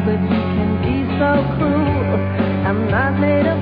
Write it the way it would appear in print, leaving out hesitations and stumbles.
but he can be so cruel. I'm not made of